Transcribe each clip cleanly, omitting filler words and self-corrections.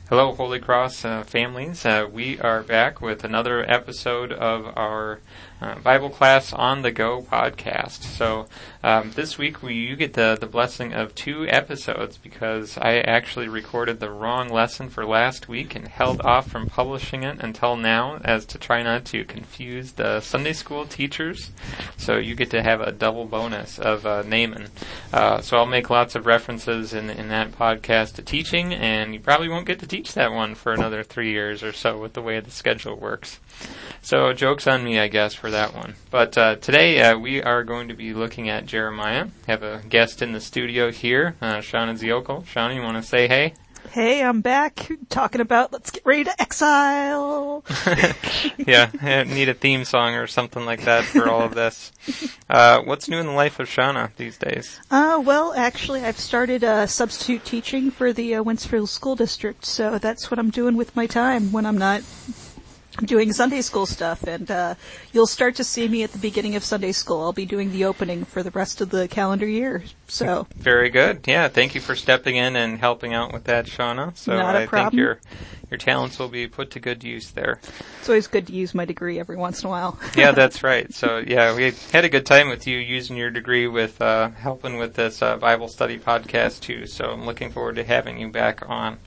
Hello, Holy Cross families. We are back with another episode of our Bible Class on the Go podcast. So this week you get the blessing of 2 episodes because I actually recorded the wrong lesson for last week and held off from publishing it until now as to try not to confuse the Sunday school teachers. So you get to have a double bonus of Naaman. So I'll make lots of references in that podcast to teaching, and you probably won't get to teach that one for another 3 years or so with the way the schedule works. So joke's on me, I guess, for that one. But today we are going to be looking at Jeremiah. Have a guest in the studio here, Shauna Ziokol. Shauna, you want to say hey? Hey, I'm back talking about let's get ready to exile. Yeah, I need a theme song or something like that for all of this. What's new in the life of Shauna these days? Well, actually, I've started substitute teaching for the Winsfield School District, so that's what I'm doing with my time when I'm not doing Sunday school stuff, and you'll start to see me at the beginning of Sunday school. I'll be doing the opening for the rest of the calendar year. So very good. Yeah, thank you for stepping in and helping out with that, Shauna. So not a problem. I think your talents will be put to good use there. It's always good to use my degree every once in a while. Yeah, that's right. So yeah, we had a good time with you using your degree with helping with this Bible study podcast too. So I'm looking forward to having you back on.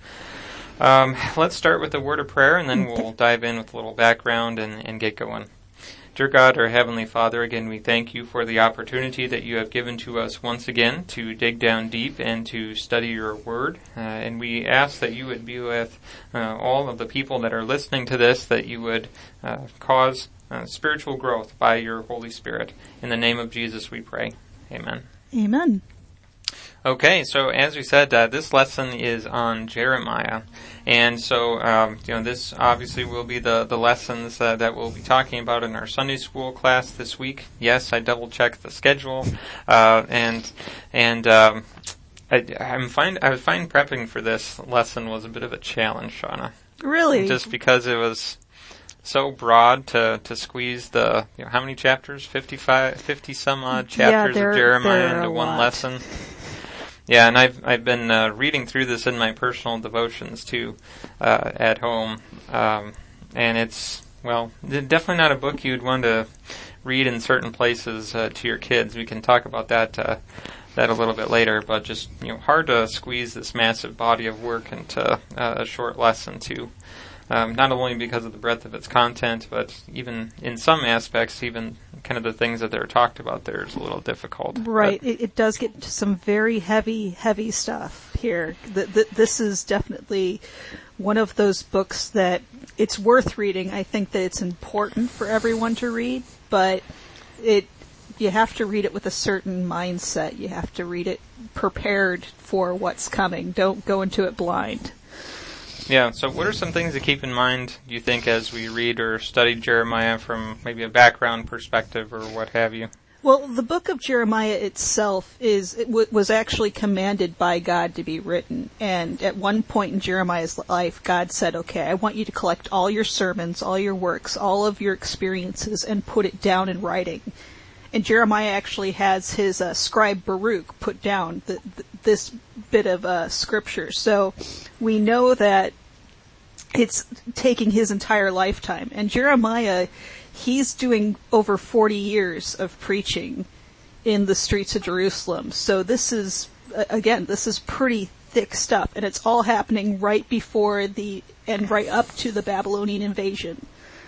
Let's start with a word of prayer, and then we'll dive in with a little background and get going. Dear God, our Heavenly Father, again, we thank you for the opportunity that you have given to us once again to dig down deep and to study your word. And we ask that you would be with all of the people that are listening to this, that you would cause spiritual growth by your Holy Spirit. In the name of Jesus we pray. Amen. Amen. Okay, so as we said, this lesson is on Jeremiah, and so this obviously will be the lessons that we'll be talking about in our Sunday school class this week. Yes, I double-checked the schedule, I find prepping for this lesson was a bit of a challenge, Shauna. Really? Just because it was so broad to squeeze the, how many chapters? 50 some odd chapters of Jeremiah into one lesson. Yeah, and I've been reading through this in my personal devotions too, at home, and it's definitely not a book you'd want to read in certain places to your kids. We can talk about that a little bit later, but just hard to squeeze this massive body of work into a short lesson too. Not only because of the breadth of its content, but even in some aspects, even kind of the things that are talked about there is a little difficult. Right. It does get into some very heavy stuff here. This is definitely one of those books that it's worth reading. I think that it's important for everyone to read, but you have to read it with a certain mindset. You have to read it prepared for what's coming. Don't go into it blind. Yeah, so what are some things to keep in mind, do you think, as we read or study Jeremiah from maybe a background perspective or what have you? Well, the book of Jeremiah itself was actually commanded by God to be written. And at one point in Jeremiah's life, God said, okay, I want you to collect all your sermons, all your works, all of your experiences, and put it down in writing. And Jeremiah actually has his scribe Baruch put down this bit of scripture. So we know that it's taking his entire lifetime. And Jeremiah, he's doing over 40 years of preaching in the streets of Jerusalem. So this is pretty thick stuff. And it's all happening right before and right up to the Babylonian invasion.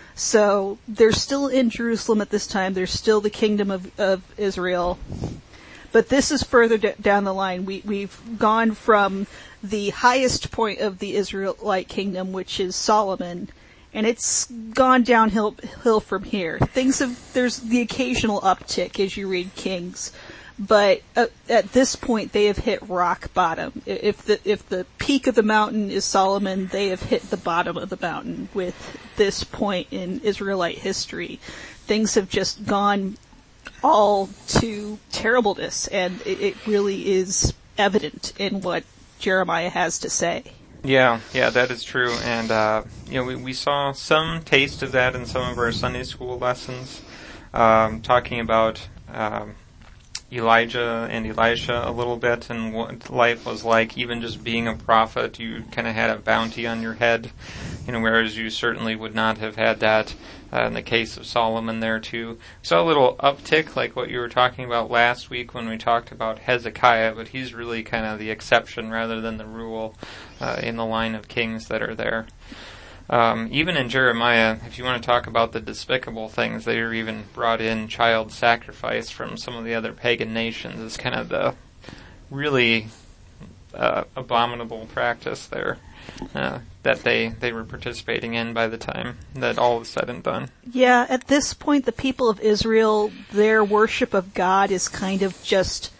So they're still in Jerusalem at this time. There's still the kingdom of Israel. But this is further down the line. We've gone from the highest point of the Israelite kingdom, which is Solomon, and it's gone downhill from here. There's the occasional uptick as you read Kings, but at this point they have hit rock bottom. If the peak of the mountain is Solomon, they have hit the bottom of the mountain with this point in Israelite history. Things have just gone all to terribleness, and it really is evident in what Jeremiah has to say. Yeah, that is true, and we saw some taste of that in some of our Sunday school lessons, talking about Elijah and Elisha a little bit and what life was like. Even just being a prophet, you kind of had a bounty on your head, whereas you certainly would not have had that in the case of Solomon there too. We saw a little uptick like what you were talking about last week when we talked about Hezekiah, but he's really kind of the exception rather than the rule in the line of kings that are there. Even in Jeremiah, if you want to talk about the despicable things, they are even brought in child sacrifice from some of the other pagan nations as kind of the really abominable practice there that they were participating in by the time that all was said and done. Yeah, at this point, the people of Israel, their worship of God is kind of just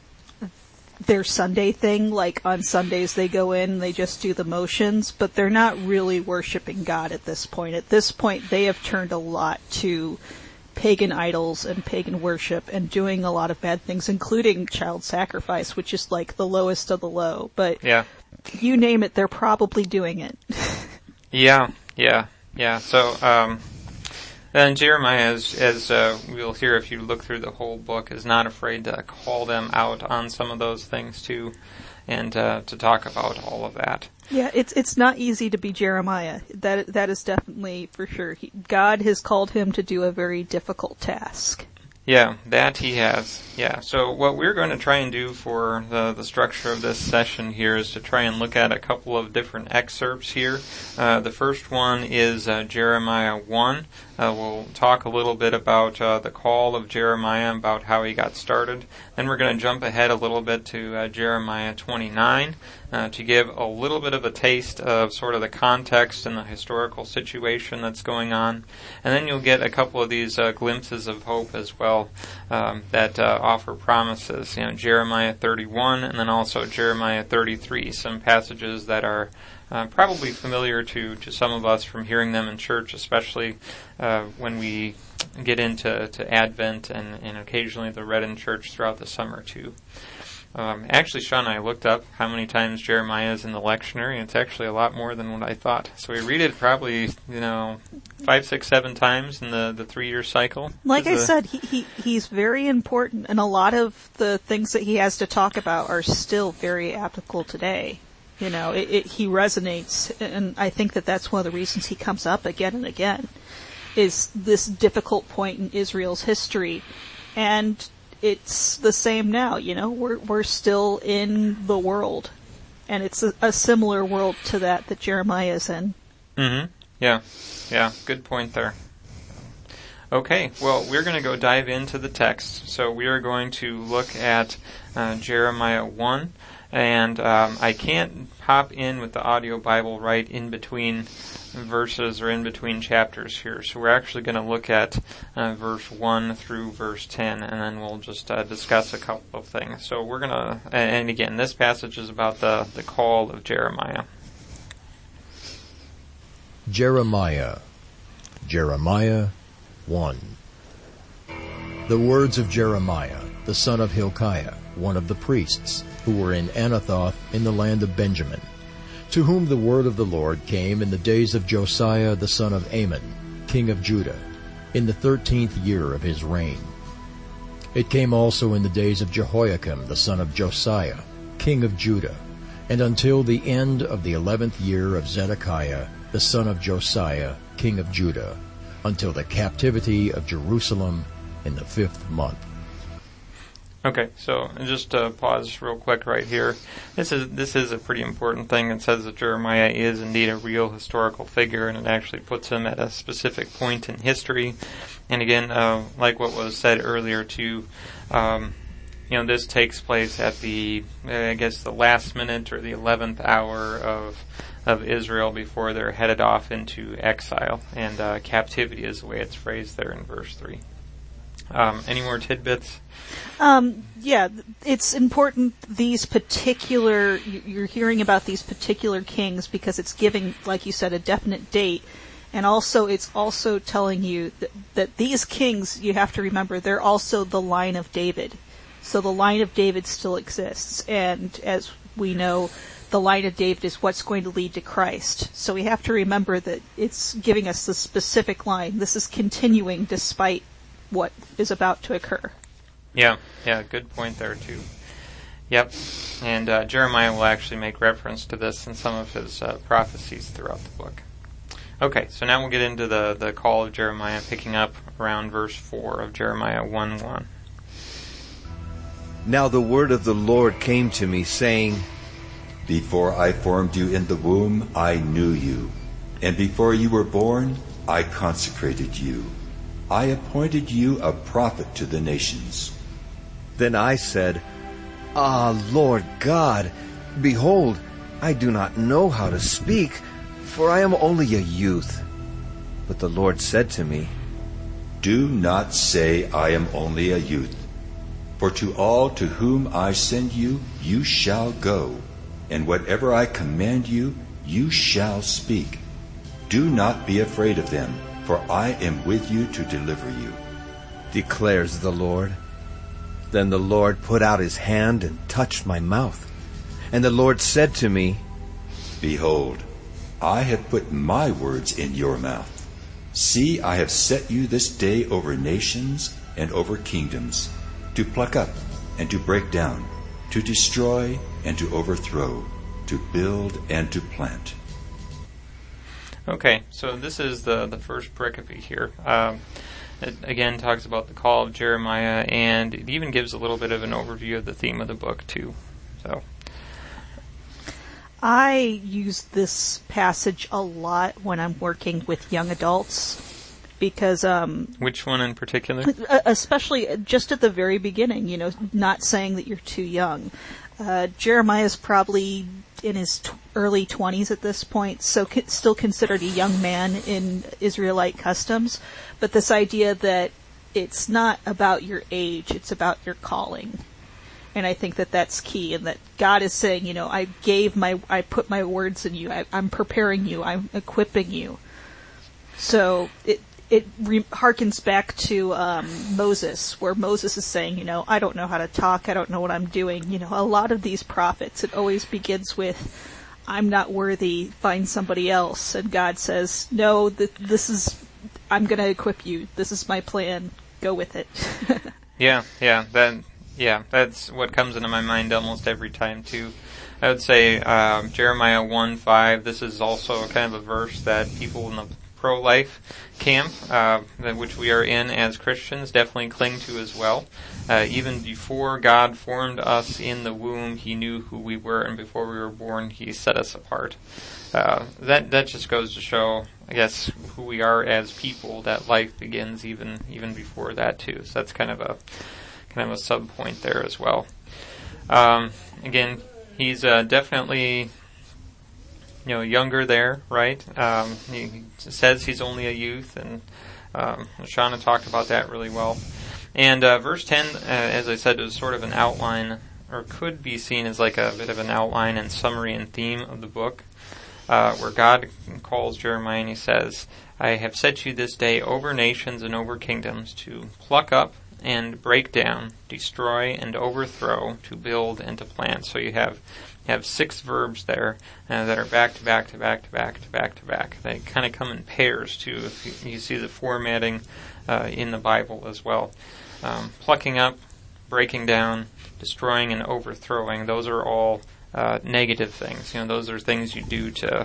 their Sunday thing. Like on Sundays they go in and they just do the motions, but they're not really worshiping God at this point. At this point they have turned a lot to pagan idols and pagan worship and doing a lot of bad things, including child sacrifice, which is like the lowest of the low. But yeah, you name it, they're probably doing it. Yeah. So, and Jeremiah, as we'll hear if you look through the whole book, is not afraid to call them out on some of those things too, and to talk about all of that. Yeah, it's not easy to be Jeremiah. That is definitely for sure. God has called him to do a very difficult task. Yeah, that he has. Yeah, so what we're going to try and do for the structure of this session here is to try and look at a couple of different excerpts here. The first one is Jeremiah 1. We'll talk a little bit about the call of Jeremiah, about how he got started. Then we're going to jump ahead a little bit to Jeremiah 29 to give a little bit of a taste of sort of the context and the historical situation that's going on. And then you'll get a couple of these glimpses of hope as well that offer promises. Jeremiah 31 and then also Jeremiah 33, some passages that are probably familiar to some of us from hearing them in church, especially when we get into Advent and occasionally they're read in church throughout the summer too. Actually, Sean and I looked up how many times Jeremiah is in the lectionary, and it's actually a lot more than what I thought. So we read it probably, 5, 6, 7 times in the 3-year cycle. Like I said, he's very important, and a lot of the things that he has to talk about are still very applicable today. He resonates, and I think that's one of the reasons he comes up again and again, is this difficult point in Israel's history. And it's the same now, we're still in the world, and it's a similar world to that Jeremiah is in. Mm-hmm. Yeah, good point there. Okay, well, we're going to go dive into the text. So we are going to look at Jeremiah 1, and I can't hop in with the audio Bible right in between verses or in between chapters here. So we're actually going to look at verse 1 through verse 10, and then we'll just discuss a couple of things. So we're going to, and again, this passage is about the call of Jeremiah. Jeremiah 1. The words of Jeremiah, the son of Hilkiah, one of the priests, who were in Anathoth in the land of Benjamin, to whom the word of the Lord came in the days of Josiah the son of Amon, king of Judah, in the 13th year of his reign. It came also in the days of Jehoiakim the son of Josiah, king of Judah, and until the end of the 11th year of Zedekiah the son of Josiah, king of Judah, until the captivity of Jerusalem in the 5th month. Okay, so just pause real quick right here. This is a pretty important thing. It says that Jeremiah is indeed a real historical figure, and it actually puts him at a specific point in history. And again, like what was said earlier too, this takes place at the last minute or the 11th hour of Israel before they're headed off into exile, and captivity is the way it's phrased there in verse 3. Any more tidbits? Yeah, it's important you're hearing about these particular kings because it's giving, like you said, a definite date. And also, it's also telling you that these kings, you have to remember, they're also the line of David. So the line of David still exists. And as we know, the line of David is what's going to lead to Christ. So we have to remember that it's giving us the specific line. This is continuing despite what is about to occur. Yeah, good point there too. Yep, and Jeremiah will actually make reference to this in some of his prophecies throughout the book. Okay, so now we'll get into the call of Jeremiah, picking up around verse 4 of Jeremiah 1:1. Now the word of the Lord came to me, saying, Before I formed you in the womb, I knew you. And before you were born, I consecrated you. I appointed you a prophet to the nations. Then I said, Ah, Lord God, behold, I do not know how to speak, for I am only a youth. But the Lord said to me, Do not say, I am only a youth. For to all to whom I send you, you shall go, and whatever I command you, you shall speak. Do not be afraid of them, for I am with you to deliver you, declares the Lord. Then the Lord put out his hand and touched my mouth. And the Lord said to me, Behold, I have put my words in your mouth. See, I have set you this day over nations and over kingdoms, to pluck up and to break down, to destroy and to overthrow, to build and to plant. Okay, so this is the first pericope here. It again talks about the call of Jeremiah, and it even gives a little bit of an overview of the theme of the book too. So, I use this passage a lot when I'm working with young adults because which one in particular? Especially just at the very beginning, not saying that you're too young. Jeremiah's probably in his early 20s at this point, so still considered a young man in Israelite customs. But this idea that it's not about your age, it's about your calling. And I think that that's key, and that God is saying, I put my words in you, I'm preparing you, I'm equipping you. So it harkens back to Moses, where Moses is saying, I don't know how to talk, I don't know what I'm doing. A lot of these prophets, it always begins with, I'm not worthy, find somebody else. And God says, no, I'm going to equip you. This is my plan. Go with it. That's what comes into my mind almost every time too. I would say Jeremiah 1:5. This is also kind of a verse that people in the pro-life camp, which we are in as Christians, definitely cling to as well. Even before God formed us in the womb, He knew who we were, and before we were born, He set us apart. That just goes to show, I guess, who we are as people. That life begins even before that too. So that's kind of a sub point there as well. Again, he's definitely younger there, right? He says he's only a youth, and Shauna talked about that really well. And verse 10, as I said, is sort of an outline, or could be seen as like a bit of an outline and summary and theme of the book, where God calls Jeremiah and He says, I have set you this day over nations and over kingdoms to pluck up and break down, destroy and overthrow, to build and to plant. So you have 6 verbs there that are back to back to back to back to back to back. They kind of come in pairs too. If you see the formatting in the Bible as well. Plucking up, breaking down, destroying and overthrowing. Those are all negative things. Those are things you do to,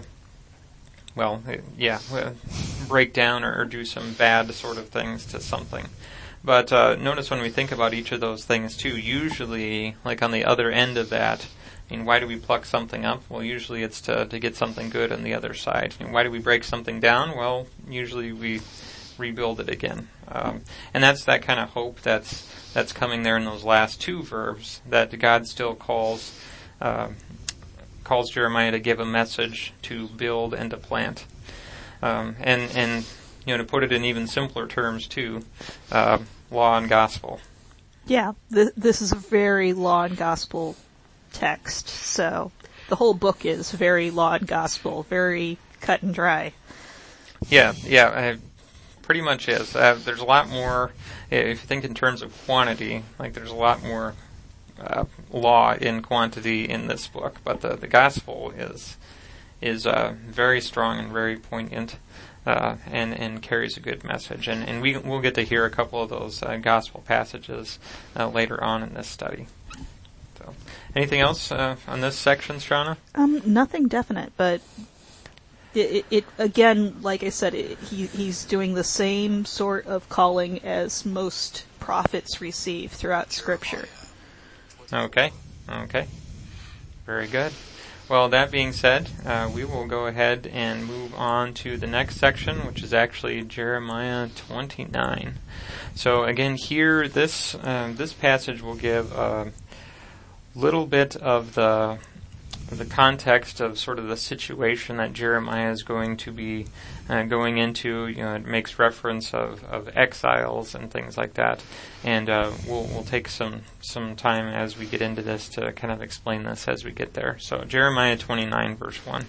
break down or do some bad sort of things to something. But notice when we think about each of those things too, usually, like on the other end of that, why do we pluck something up? Well, usually it's to get something good on the other side. Why do we break something down? Well, usually we rebuild it again. And that's that kind of hope that's coming there in those last 2 verbs, that God still calls Jeremiah to give a message, to build and to plant. And to put it in even simpler terms too, law and gospel. Yeah, this is a very law and gospel text. So the whole book is very law and gospel, very cut and dry. Yeah, pretty much is. There's a lot more, if you think in terms of quantity, like there's a lot more law in quantity in this book, but the gospel is very strong and very poignant. and carries a good message. And we'll get to hear a couple of those gospel passages later on in this study. So, anything else on this section, Shauna? Nothing definite, but it again, like I said, he's doing the same sort of calling as most prophets receive throughout Scripture. Okay. Very good. Well, that being said, we will go ahead and move on to the next section, which is actually Jeremiah 29. So again, here, this passage will give a little bit of the context of sort of the situation that Jeremiah is going to be going into. It makes reference of exiles and things like that, and we'll take some time as we get into this to kind of explain this as we get there. So Jeremiah 29, verse 1.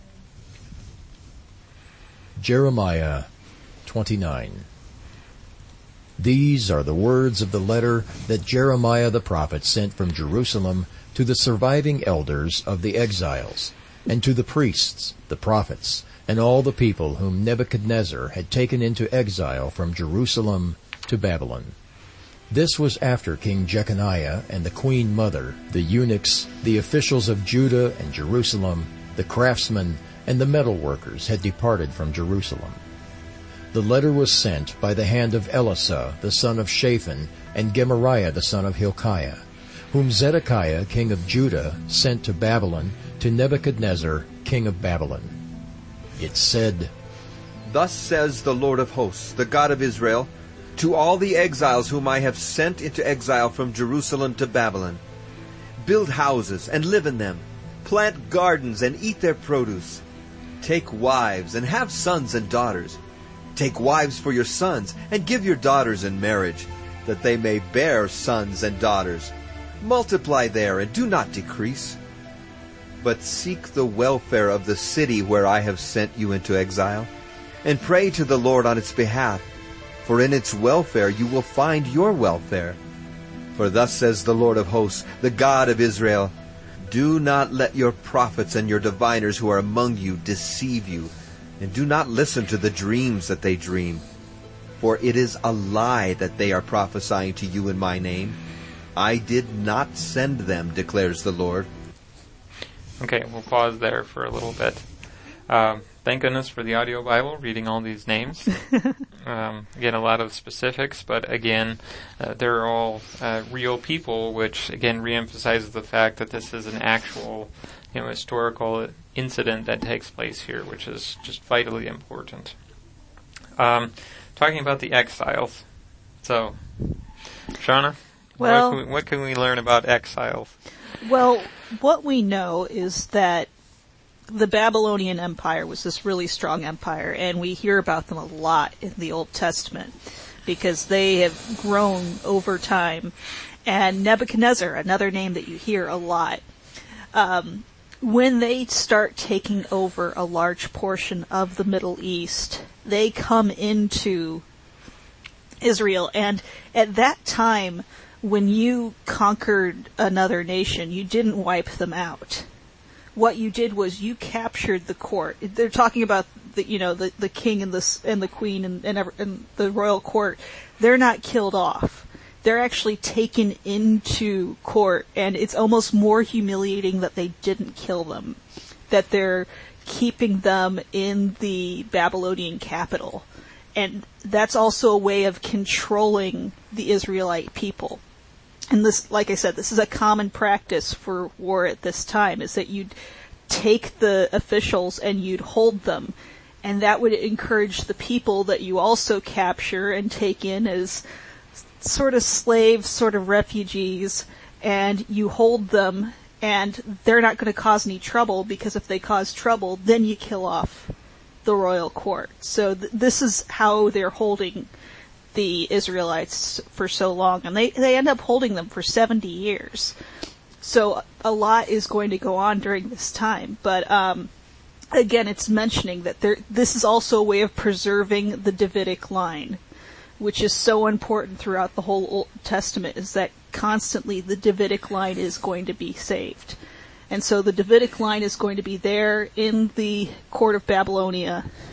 Jeremiah 29. These are the words of the letter that Jeremiah the prophet sent from Jerusalem to the surviving elders of the exiles, and to the priests, the prophets, and all the people whom Nebuchadnezzar had taken into exile from Jerusalem to Babylon. This was after King Jeconiah and the queen mother, the eunuchs, the officials of Judah and Jerusalem, the craftsmen, and the metal workers had departed from Jerusalem. The letter was sent by the hand of Elisah the son of Shaphan and Gemariah the son of Hilkiah, whom Zedekiah king of Judah sent to Babylon to Nebuchadnezzar king of Babylon. It said, Thus says the Lord of hosts, the God of Israel, to all the exiles whom I have sent into exile from Jerusalem to Babylon, build houses and live in them, plant gardens and eat their produce, take wives and have sons and daughters, take wives for your sons and give your daughters in marriage, that they may bear sons and daughters. Multiply there and do not decrease. But seek the welfare of the city where I have sent you into exile, and pray to the Lord on its behalf, for in its welfare you will find your welfare. For thus says the Lord of hosts, the God of Israel, do not let your prophets and your diviners who are among you deceive you, and do not listen to the dreams that they dream. For it is a lie that they are prophesying to you in my name. I did not send them, declares the Lord. Okay, we'll pause there for a little bit. Thank goodness for the audio Bible, reading all these names. Again, a lot of specifics, but again, they're all real people, which again reemphasizes the fact that this is an actual, historical incident that takes place here, which is just vitally important. Talking about the exiles. So, Shauna? Well, what can we learn about exiles? Well, what we know is that the Babylonian Empire was this really strong empire, and we hear about them a lot in the Old Testament because they have grown over time. And Nebuchadnezzar, another name that you hear a lot, when they start taking over a large portion of the Middle East, they come into Israel, and at that time, when you conquered another nation, you didn't wipe them out. What you did was you captured the court. They're talking about the king and the queen and the royal court. They're not killed off. They're actually taken into court, and it's almost more humiliating that they didn't kill them, that they're keeping them in the Babylonian capital. And that's also a way of controlling the Israelite people. And this, like I said, this is a common practice for war at this time, is that you'd take the officials and you'd hold them. And that would encourage the people that you also capture and take in as sort of slaves, sort of refugees, and you hold them, and they're not going to cause any trouble, because if they cause trouble, then you kill off the royal court. So this is how they're holding the Israelites for so long, and they end up holding them for 70 years. So a lot is going to go on during this time, but again, it's mentioning that this is also a way of preserving the Davidic line, which is so important throughout the whole Old Testament, is that constantly the Davidic line is going to be saved. And so the Davidic line is going to be there in the court of Babylonia,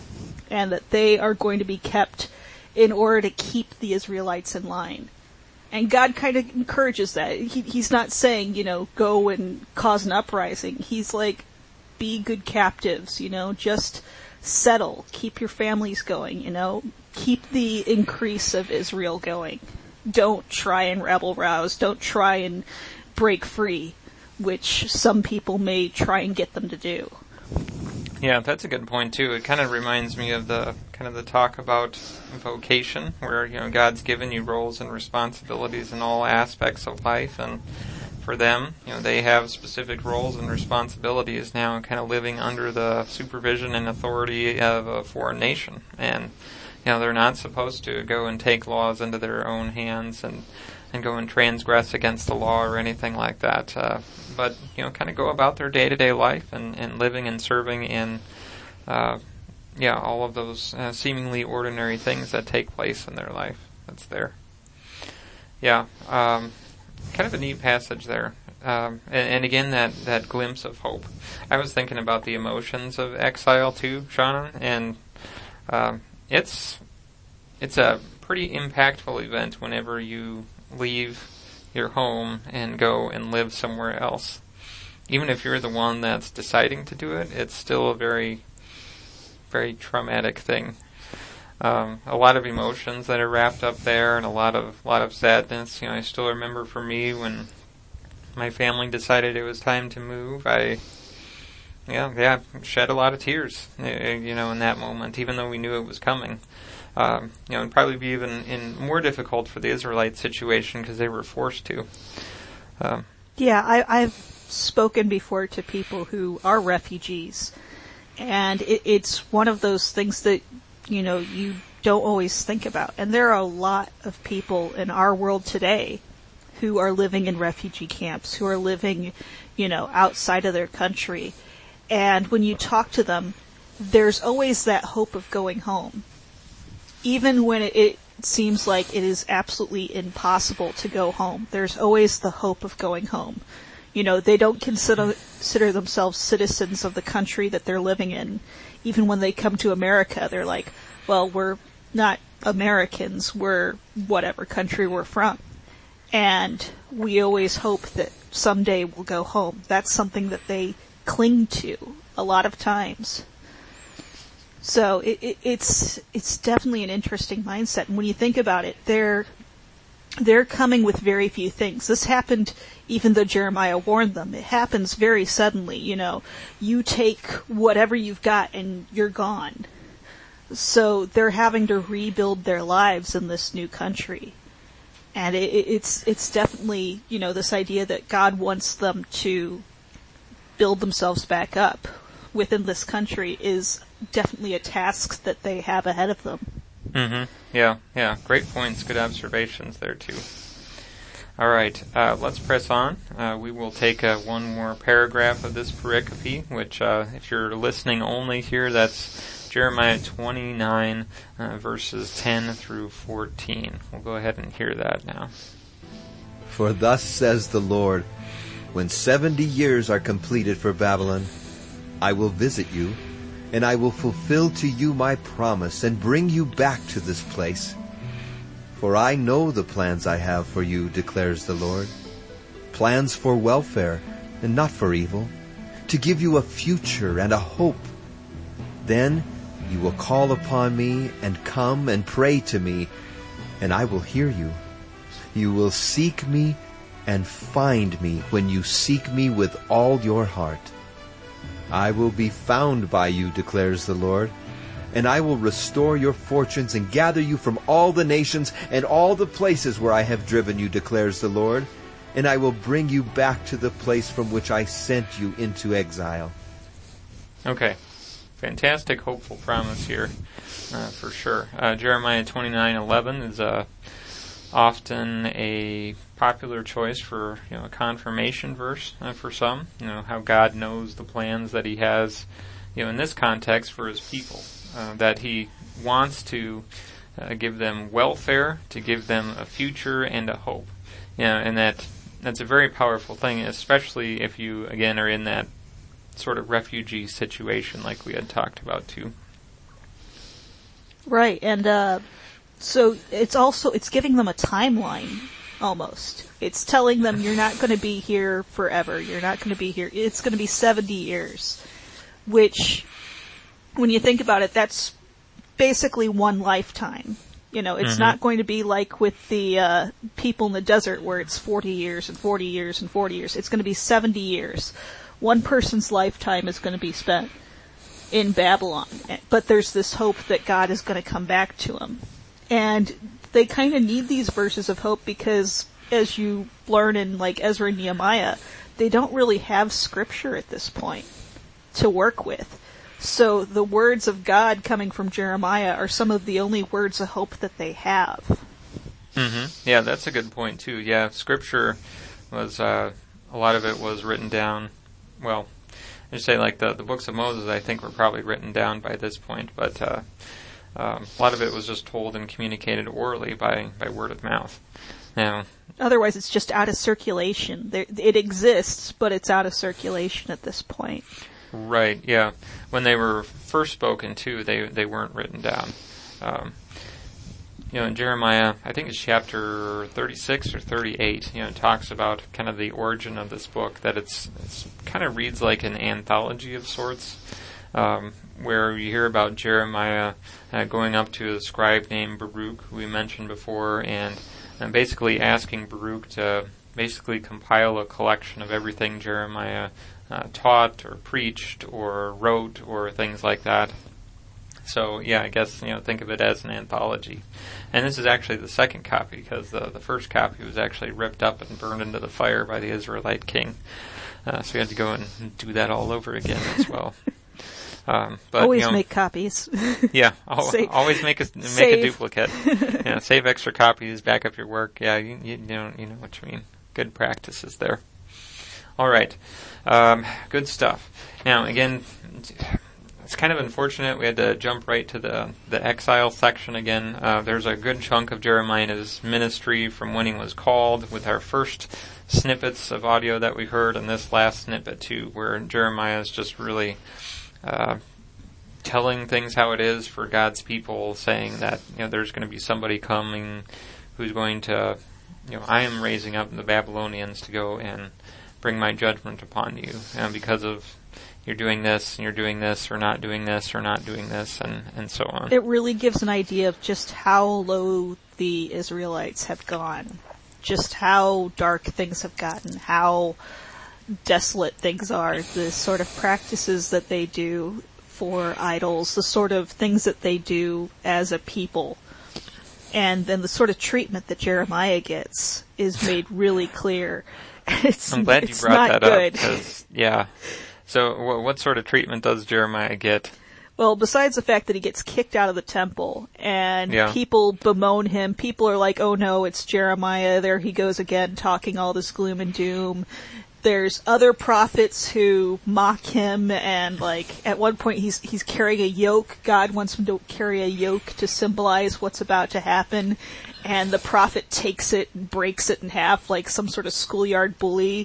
and that they are going to be kept in order to keep the Israelites in line. And God kind of encourages that. He's not saying, go and cause an uprising. He's like, be good captives, just settle, keep your families going, keep the increase of Israel going. Don't try and rebel rouse, don't try and break free, which some people may try and get them to do. Yeah, that's a good point too. It kind of reminds me of the talk about vocation, where God's given you roles and responsibilities in all aspects of life, and for them, they have specific roles and responsibilities now, kind of living under the supervision and authority of a foreign nation, and they're not supposed to go and take laws into their own hands and go and transgress against the law or anything like that. But kind of go about their day-to-day life and living and serving in, all of those seemingly ordinary things that take place in their life. That's there. Yeah, kind of a neat passage there. And again, that glimpse of hope. I was thinking about the emotions of exile too, Shauna, and it's a pretty impactful event whenever you leave your home and go and live somewhere else. Even if you're the one that's deciding to do it, it's still a very, very traumatic thing. A lot of emotions that are wrapped up there, and a lot of sadness. I still remember for me when my family decided it was time to move, I shed a lot of tears, in that moment, even though we knew it was coming. And probably be even more difficult for the Israelite situation because they were forced to. I've spoken before to people who are refugees, and it's one of those things that, you don't always think about. And there are a lot of people in our world today who are living in refugee camps, who are living, outside of their country. And when you talk to them, there's always that hope of going home. Even when it seems like it is absolutely impossible to go home, there's always the hope of going home. They don't consider themselves citizens of the country that they're living in. Even when they come to America, they're like, well, we're not Americans, we're whatever country we're from. And we always hope that someday we'll go home. That's something that they cling to a lot of times. So it's definitely an interesting mindset. And when you think about it, they're coming with very few things. This happened even though Jeremiah warned them. It happens very suddenly, You take whatever you've got and you're gone. So they're having to rebuild their lives in this new country. And it's definitely, this idea that God wants them to build themselves back up within this country is definitely a task that they have ahead of them. Mm-hmm. Yeah. Great points. Good observations there, too. All right. Let's press on. We will take one more paragraph of this pericope, which, if you're listening only here, that's Jeremiah 29, verses 10 through 14. We'll go ahead and hear that now. For thus says the Lord, when 70 years are completed for Babylon, I will visit you, and I will fulfill to you my promise and bring you back to this place. For I know the plans I have for you, declares the Lord, plans for welfare and not for evil, to give you a future and a hope. Then you will call upon me and come and pray to me, and I will hear you. You will seek me and find me when you seek me with all your heart. I will be found by you, declares the Lord, and I will restore your fortunes and gather you from all the nations and all the places where I have driven you, declares the Lord, and I will bring you back to the place from which I sent you into exile. Okay. Fantastic, hopeful promise here, for sure. Jeremiah 29:11 is often a popular choice for a confirmation verse for some. How God knows the plans that He has, in this context for His people, that He wants to give them welfare, to give them a future and a hope. And that's a very powerful thing, especially if you again are in that sort of refugee situation like we had talked about too. Right, and so it's giving them a timeline, almost. It's telling them you're not going to be here forever. You're not going to be here. It's going to be 70 years, which, when you think about it, that's basically one lifetime. You know, it's not going to be like with the people in the desert where it's 40 years and 40 years and 40 years. It's going to be 70 years. One person's lifetime is going to be spent in Babylon. But there's this hope that God is going to come back to him. And they kind of need these verses of hope because, as you learn in like Ezra and Nehemiah, they don't really have scripture at this point to work with. So the words of God coming from Jeremiah are some of the only words of hope that they have. Yeah, that's a good point too. Yeah, scripture was, a lot of it was written down, well, I should say like the books of Moses I think were probably written down by this point, but a lot of it was just told and communicated orally by word of mouth. Now, otherwise it's just out of circulation. It exists, but it's out of circulation at this point. Right, yeah. When they were first spoken to, they weren't written down. In Jeremiah, I think it's chapter 36 or 38, it talks about kind of the origin of this book, that it's kind of reads like an anthology of sorts, where you hear about Jeremiah going up to a scribe named Baruch, who we mentioned before, and basically asking Baruch to basically compile a collection of everything Jeremiah taught or preached or wrote or things like that. So yeah, I guess think of it as an anthology. And this is actually the second copy because the first copy was actually ripped up and burned into the fire by the Israelite king. So we had to go and do that all over again as well. But always make copies. Yeah, always make a duplicate. Save extra copies, back up your work. Yeah, you know what you mean. Good practices there. All right. Good stuff. Now, again, it's kind of unfortunate we had to jump right to the exile section again. There's a good chunk of Jeremiah's ministry from when he was called with our first snippets of audio that we heard and this last snippet too, where Jeremiah is just really telling things how it is for God's people, saying that there's going to be somebody coming who's going to, I am raising up the Babylonians to go and bring my judgment upon you, because of you're doing this, and you're doing this, or not doing this, or not doing this, and so on. It really gives an idea of just how low the Israelites have gone, just how dark things have gotten, how desolate things are, the sort of practices that they do for idols, the sort of things that they do as a people. And then the sort of treatment that Jeremiah gets is made really clear. I'm glad you brought that up. Because, yeah. So what sort of treatment does Jeremiah get? Well, besides the fact that he gets kicked out of the temple and people bemoan him, people are like, oh no, it's Jeremiah, there he goes again talking all this gloom and doom. There's other prophets who mock him, and like at one point he's carrying a yoke. God wants him to carry a yoke to symbolize what's about to happen, and the prophet takes it and breaks it in half like some sort of schoolyard bully.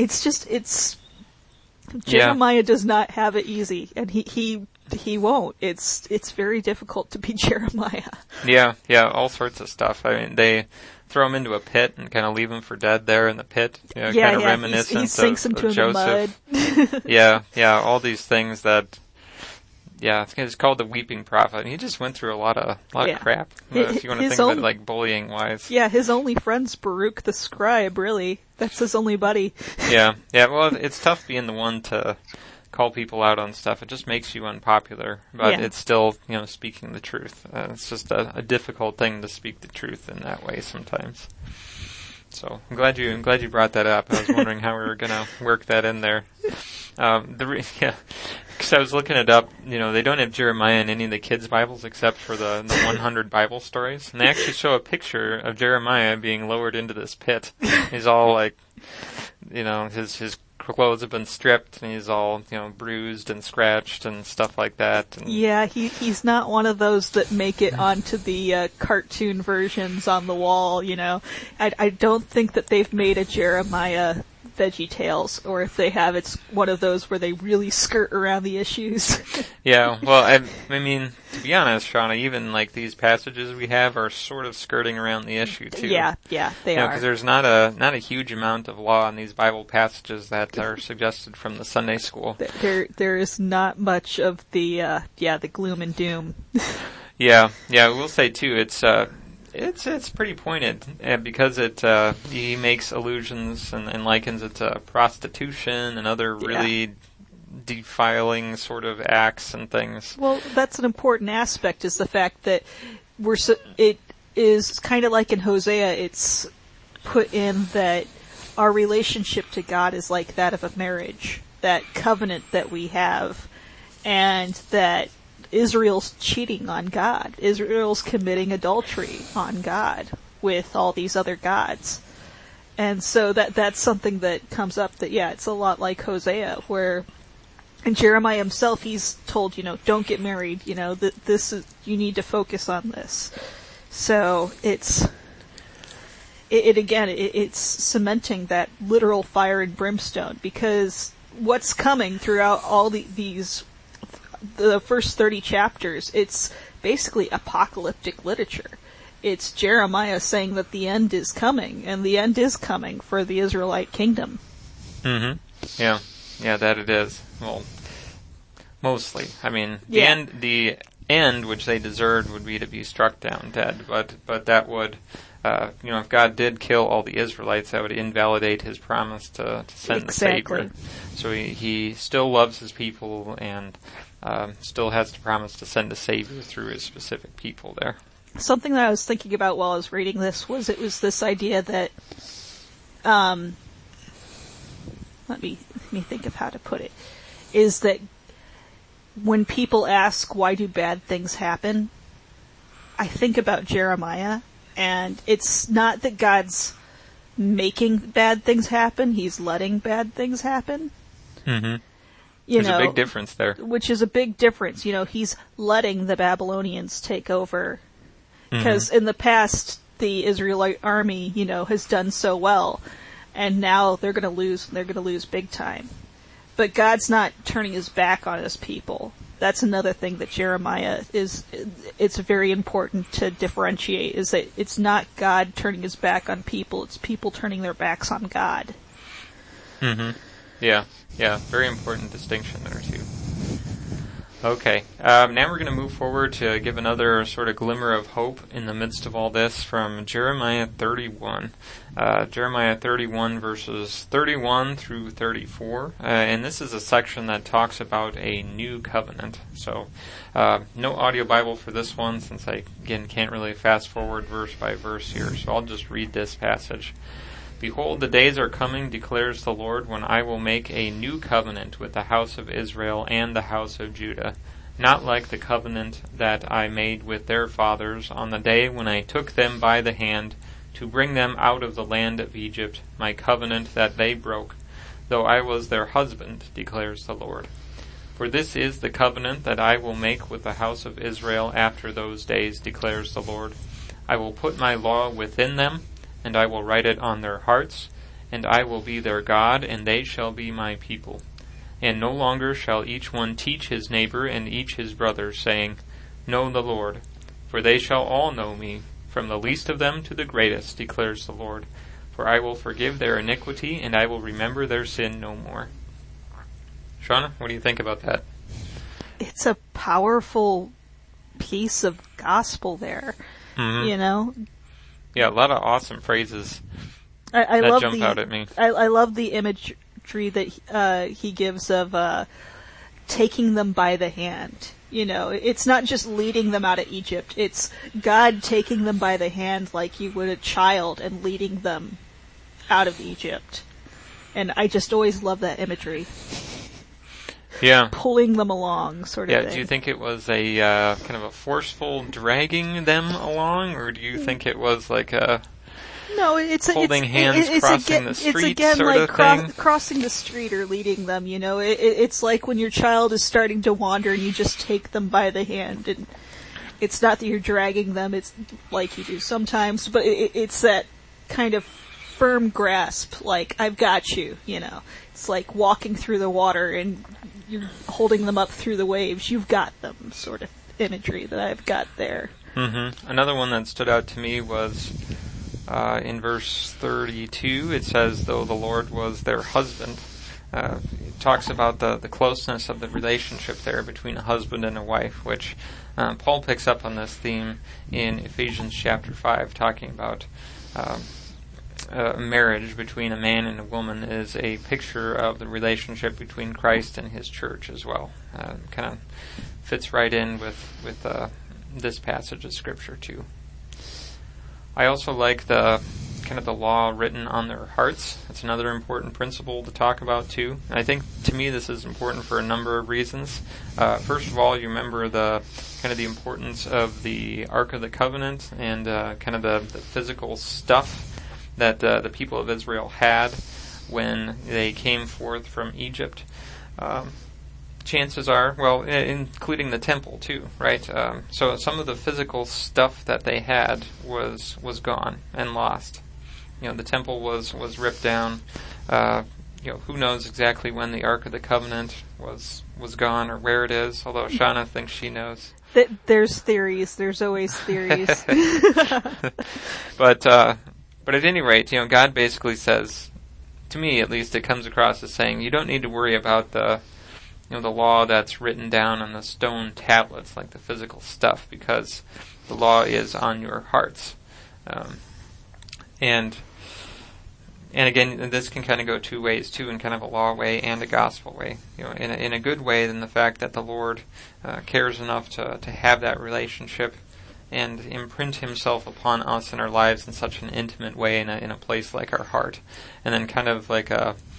Jeremiah does not have it easy, and he won't. It's very difficult to be Jeremiah. Yeah, all sorts of stuff. I mean, they throw him into a pit and kind of leave him for dead there in the pit. Kind of reminiscent he sinks of into Joseph. The mud. all these things that. Yeah, it's called the Weeping Prophet. He just went through a lot of crap. If you want to think of it like bullying wise. Yeah, his only friend's Baruch the scribe. Really, that's his only buddy. Yeah. Well, it's tough being the one to call people out on stuff. It just makes you unpopular, but it's still speaking the truth. It's just a difficult thing to speak the truth in that way sometimes. So I'm glad you brought that up. I was wondering how we were going to work that in there. Because I was looking it up. They don't have Jeremiah in any of the kids' Bibles except for the 100 Bible stories, and they actually show a picture of Jeremiah being lowered into this pit. He's all like, his clothes have been stripped, and he's all bruised and scratched and stuff like that. And yeah, he's not one of those that make it onto the cartoon versions on the wall. I don't think that they've made a Jeremiah Veggie Tales, or if they have, it's one of those where they really skirt around the issues. Yeah, well, I mean, to be honest, Shauna, even like these passages we have are sort of skirting around the issue too. Yeah, they are. Because there's not a huge amount of law in these Bible passages that are suggested from the Sunday school. There is not much of the gloom and doom. Yeah, we'll say too. It's pretty pointed because he makes allusions and likens it to prostitution and other really defiling sort of acts and things. Well, that's an important aspect, is the fact that it is kind of like in Hosea, it's put in that our relationship to God is like that of a marriage, that covenant that we have, and that Israel's cheating on God. Israel's committing adultery on God with all these other gods. And so that's something that comes up that, it's a lot like Hosea, where in Jeremiah himself, he's told, don't get married, this is, you need to focus on this. So it's cementing that literal fire and brimstone, because what's coming throughout all the first 30 chapters, it's basically apocalyptic literature. It's Jeremiah saying that the end is coming, and the end is coming for the Israelite kingdom. Mm-hmm. Yeah, that it is. Well, mostly. I mean, the end which they deserved would be to be struck down dead, but that would, if God did kill all the Israelites, that would invalidate his promise to send the Savior. So he still loves his people and still has the promise to send a Savior through his specific people there. Something that I was thinking about while I was reading this was this idea that, let me think of how to put it, is that when people ask why do bad things happen, I think about Jeremiah, and it's not that God's making bad things happen, he's letting bad things happen. Mm-hmm. There's a big difference there. Which is a big difference. He's letting the Babylonians take over. Because in the past, the Israelite army, has done so well. And now they're going to lose. They're going to lose big time. But God's not turning his back on his people. That's another thing that Jeremiah it's very important to differentiate, is that it's not God turning his back on people. It's people turning their backs on God. Mm-hmm. Yeah, very important distinction there too. Okay, now we're going to move forward to give another sort of glimmer of hope in the midst of all this from Jeremiah 31. Jeremiah 31 verses 31 through 34, and this is a section that talks about a new covenant. So, no audio Bible for this one, since I, again, can't really fast forward verse by verse here, so I'll just read this passage. Behold, the days are coming, declares the Lord, when I will make a new covenant with the house of Israel and the house of Judah, not like the covenant that I made with their fathers on the day when I took them by the hand to bring them out of the land of Egypt, my covenant that they broke, though I was their husband, declares the Lord. For this is the covenant that I will make with the house of Israel after those days, declares the Lord. I will put my law within them, and I will write it on their hearts, and I will be their God, and they shall be my people. And no longer shall each one teach his neighbor and each his brother, saying, Know the Lord, for they shall all know me, from the least of them to the greatest, declares the Lord. For I will forgive their iniquity, and I will remember their sin no more. Shauna, what do you think about that? It's a powerful piece of gospel there, Yeah, a lot of awesome phrases I that love jump out at me. I love the imagery that he gives of taking them by the hand. It's not just leading them out of Egypt. It's God taking them by the hand like you would a child and leading them out of Egypt. And I just always love that imagery. Yeah. Pulling them along, sort of thing. Yeah, do you think it was a kind of a forceful dragging them along, or do you think it was like a holding hands crossing the street it's again sort like of thing? Crossing the street or leading them, it's like when your child is starting to wander and you just take them by the hand, and it's not that you're dragging them, it's like you do sometimes, but it's that kind of firm grasp, like, I've got you, you know. It's like walking through the water and you're holding them up through the waves. You've got them, sort of imagery that I've got there. Mm-hmm. Another one that stood out to me was in verse 32. It says, though the Lord was their husband. It talks about the closeness of the relationship there between a husband and a wife, which Paul picks up on this theme in Ephesians chapter 5, talking about a marriage between a man and a woman is a picture of the relationship between Christ and his church as well. Kind of fits right in with this passage of Scripture too. I also like the law written on their hearts. That's another important principle to talk about too. And I think to me this is important for a number of reasons. First of all, you remember the importance of the Ark of the Covenant and the physical stuff that the people of Israel had when they came forth from Egypt. Chances are, well, including the temple too, right? So some of the physical stuff that they had was gone and lost. The temple was ripped down. Who knows exactly when the Ark of the Covenant was gone or where it is, although Shauna thinks she knows. There's theories. There's always theories. But at any rate, God basically says, to me at least, it comes across as saying, you don't need to worry about the law that's written down on the stone tablets, like the physical stuff, because the law is on your hearts. And again, this can kind of go two ways too, in kind of a law way and a gospel way. In a good way, then the fact that the Lord cares enough to have that relationship and imprint himself upon us and our lives in such an intimate way in a place like our heart. And then kind of like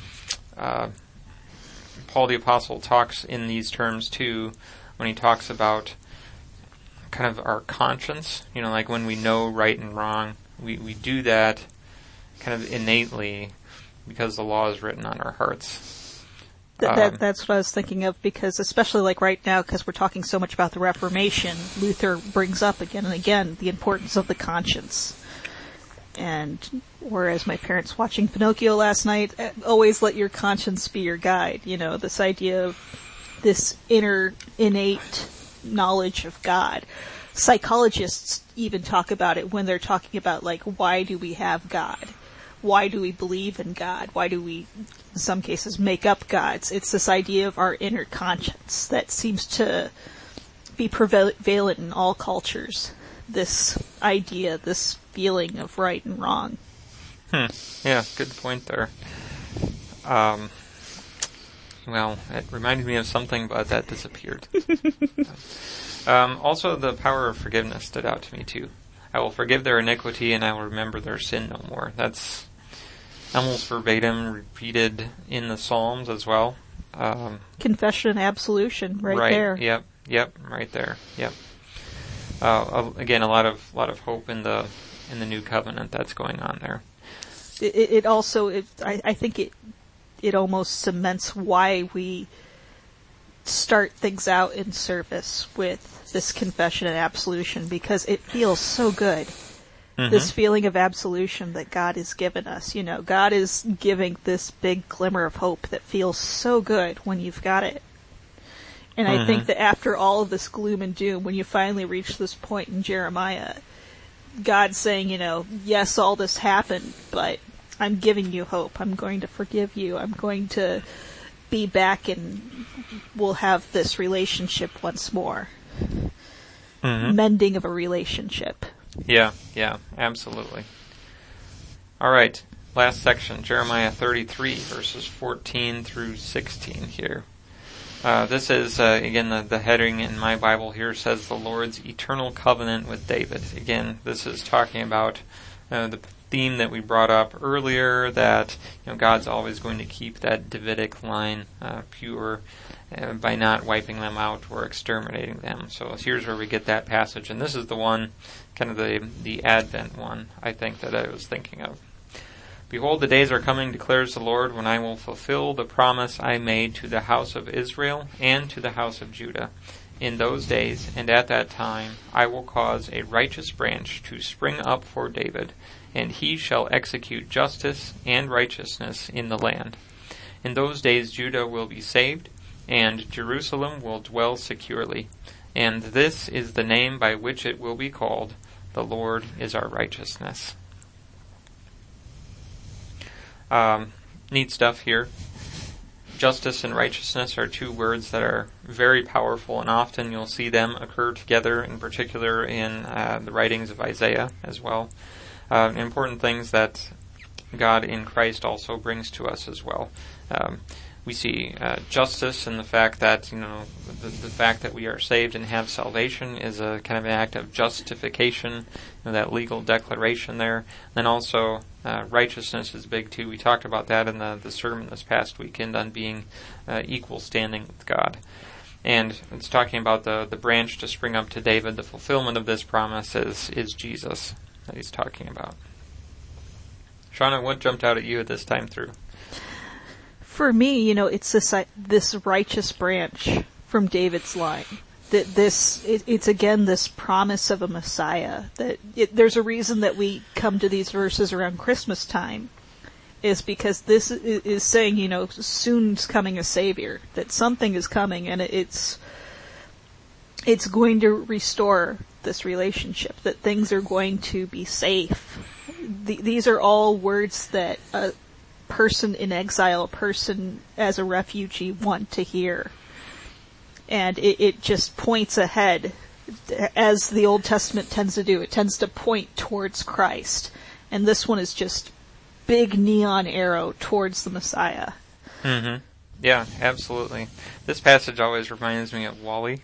Paul the Apostle talks in these terms too when he talks about kind of our conscience, like when we know right and wrong, we do that kind of innately because the law is written on our hearts. That's what I was thinking of, because especially like right now, because we're talking so much about the Reformation, Luther brings up again and again the importance of the conscience. And whereas my parents watching Pinocchio last night, always let your conscience be your guide. This idea of this inner, innate knowledge of God. Psychologists even talk about it when they're talking about, like, why do we have God? Why do we believe in God? Why do we, in some cases, make up gods? It's this idea of our inner conscience that seems to be prevalent in all cultures. This idea, this feeling of right and wrong. Yeah, good point there. Well, it reminded me of something, but that disappeared. Also, the power of forgiveness stood out to me too. I will forgive their iniquity and I will remember their sin no more. That's almost verbatim repeated in the Psalms as well. Confession and absolution, right there. Yep, right there. Yep. Again, a lot of hope in the new covenant that's going on there. It also, I think it almost cements why we start things out in service with this confession and absolution, because it feels so good. Mm-hmm. This feeling of absolution that God has given us. God is giving this big glimmer of hope that feels so good when you've got it. And I think that after all of this gloom and doom, when you finally reach this point in Jeremiah, God's saying, yes, all this happened, but I'm giving you hope. I'm going to forgive you. I'm going to be back and we'll have this relationship once more. Mm-hmm. Mending of a relationship. Yeah, absolutely. All right, last section, Jeremiah 33, verses 14 through 16 here. This is, again, the heading in my Bible here says the Lord's eternal covenant with David. Again, this is talking about the theme that we brought up earlier, that God's always going to keep that Davidic line pure by not wiping them out or exterminating them. So here's where we get that passage, and this is the one, kind of the Advent one, I think, that I was thinking of. Behold, the days are coming, declares the Lord, when I will fulfill the promise I made to the house of Israel and to the house of Judah. In those days and at that time I will cause a righteous branch to spring up for David, and he shall execute justice and righteousness in the land. In those days Judah will be saved, and Jerusalem will dwell securely. And this is the name by which it will be called, the Lord is our righteousness. Neat stuff here. Justice and righteousness are two words that are very powerful, and often you'll see them occur together, in particular in the writings of Isaiah as well. Important things that God in Christ also brings to us as well. We see justice in the fact that, the fact that we are saved and have salvation is a kind of an act of justification, that legal declaration there. And then also righteousness is big too. We talked about that in the sermon this past weekend on being equal standing with God. And it's talking about the branch to spring up to David. The fulfillment of this promise is Jesus that he's talking about. Shauna, what jumped out at you at this time through? For me, it's this righteous branch from David's line. It's again this promise of a Messiah. There's a reason that we come to these verses around Christmas time, is because this is saying, soon's coming a Savior, that something is coming, and it's going to restore this relationship, that things are going to be safe. These are all words that a person in exile, a person as a refugee want to hear. And it just points ahead, as the Old Testament tends to do. It tends to point towards Christ. And this one is just big neon arrow towards the Messiah. Mm-hmm. Yeah, absolutely. This passage always reminds me of WALL-E.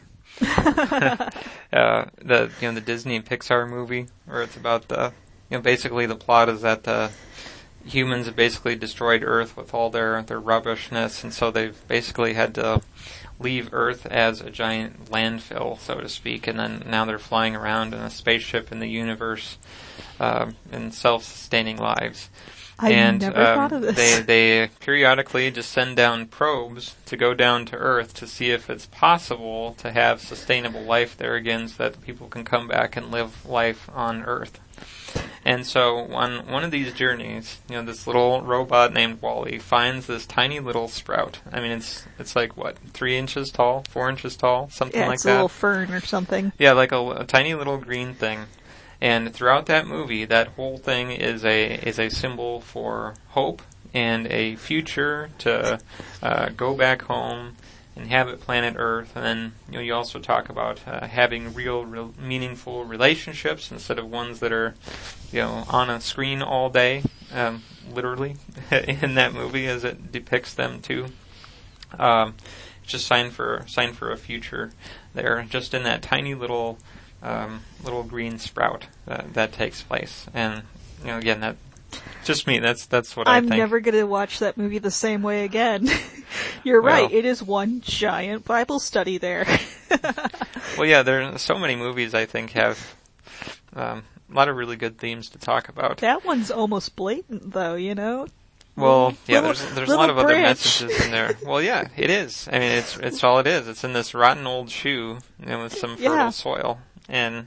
The Disney and Pixar movie, where it's about basically the plot is that the humans have basically destroyed Earth with all their rubbishness, and so they've basically had to leave Earth as a giant landfill, so to speak, and then now they're flying around in a spaceship in the universe in self-sustaining lives. I never thought of this. They periodically just send down probes to go down to Earth to see if it's possible to have sustainable life there again, so that people can come back and live life on Earth. And so on one of these journeys, this little robot named WALL-E finds this tiny little sprout. I mean, it's like, 3 inches tall, 4 inches tall, something like that. Yeah, it's a little fern or something. Yeah, like a tiny little green thing. And throughout that movie, that whole thing is a symbol for hope and a future to go back home, inhabit planet Earth, and then you also talk about having real meaningful relationships instead of ones that are on a screen all day, literally in that movie as it depicts them too. It's just sign for a future there, just in that tiny little green sprout that takes place. And again, that just me. That's what I think. I'm never going to watch that movie the same way again. You're right. It is one giant Bible study there. Well, yeah, there are so many movies I think have a lot of really good themes to talk about. That one's almost blatant, though. Well, yeah, there's a lot of other messages in there. Well, yeah, it is. I mean, it's all it is. It's in this rotten old shoe with some fertile soil, and